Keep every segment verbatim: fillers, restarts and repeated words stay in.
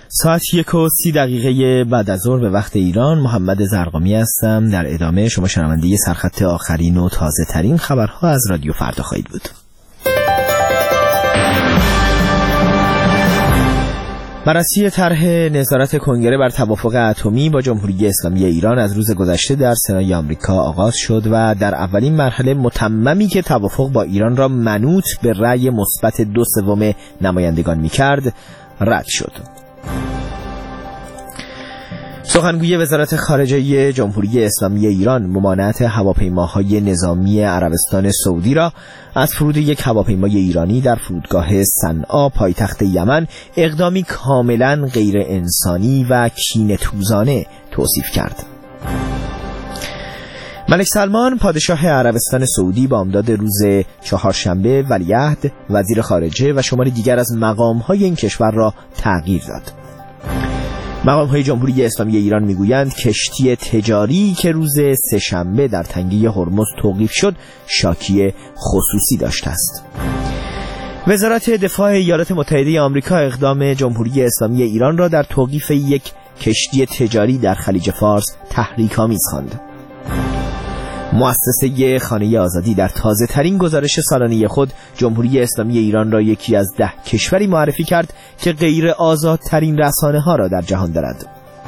ساعت یک و سی دقیقه بعد از ظهر به وقت ایران. محمد زرقامی هستم. در ادامه شما شنونده سرخط آخرین و تازه ترین خبرها از رادیو فردا خواهید بود. بررسی طرح نظارت کنگره بر توافق اتمی با جمهوری اسلامی ایران از روز گذشته در سنای آمریکا آغاز شد و در اولین مرحله متممی که توافق با ایران را منوط به رأی مثبت دو سوم نمایندگان می‌کرد رد شد. سخنگوی وزارت خارجه جمهوری اسلامی ایران ممانعت هواپیماهای نظامی عربستان سعودی را از فرود یک هواپیمای ایرانی در فرودگاه صنعا پایتخت یمن اقدامی کاملا غیر انسانی و کینه‌توزانه توصیف کرد. ملک سلمان پادشاه عربستان سعودی با امداد روز چهارشنبه ولیعهد وزیر خارجه و شماری دیگر از مقام‌های این کشور را تغییر داد. مقام‌های جمهوری اسلامی ایران میگویند کشتی تجاری که روز سه‌شنبه در تنگه هرمز توقیف شد شاکی خصوصی داشته است. وزارت دفاع ایالات متحده آمریکا اقدام جمهوری اسلامی ایران را در توقیف یک کشتی تجاری در خلیج فارس تحریک‌آمیز خواند. مؤسسه خانه آزادی در تازه ترین گزارش سالانه خود جمهوری اسلامی ایران را یکی از ده کشوری معرفی کرد که غیر آزادترین رسانه ها را در جهان دارد.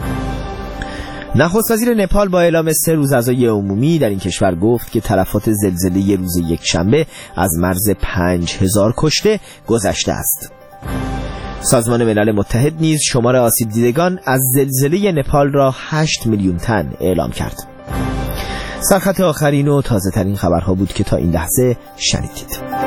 نخست وزیر نپال با اعلام سه روز عزای عمومی در این کشور گفت که تلفات زلزله روز یک شنبه از مرز پنج هزار کشته گذشته است. سازمان ملل متحد نیز شمار آسیب دیدگان از زلزله نپال را هشت میلیون تن اعلام کرد. سرخط آخرین و تازه ترین خبرها بود که تا این لحظه شنیدید.